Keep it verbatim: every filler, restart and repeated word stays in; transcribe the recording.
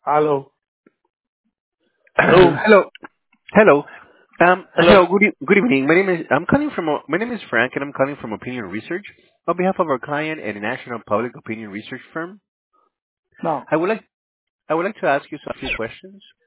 Hello. Hello. Hello. Hello. Um, Hello. hello. Good, e- good evening. My name is I'm calling from a- my name is Frank, and I'm calling from Opinion Research on behalf of our client and a national public opinion research firm. No. I would like I would like to ask you some few questions.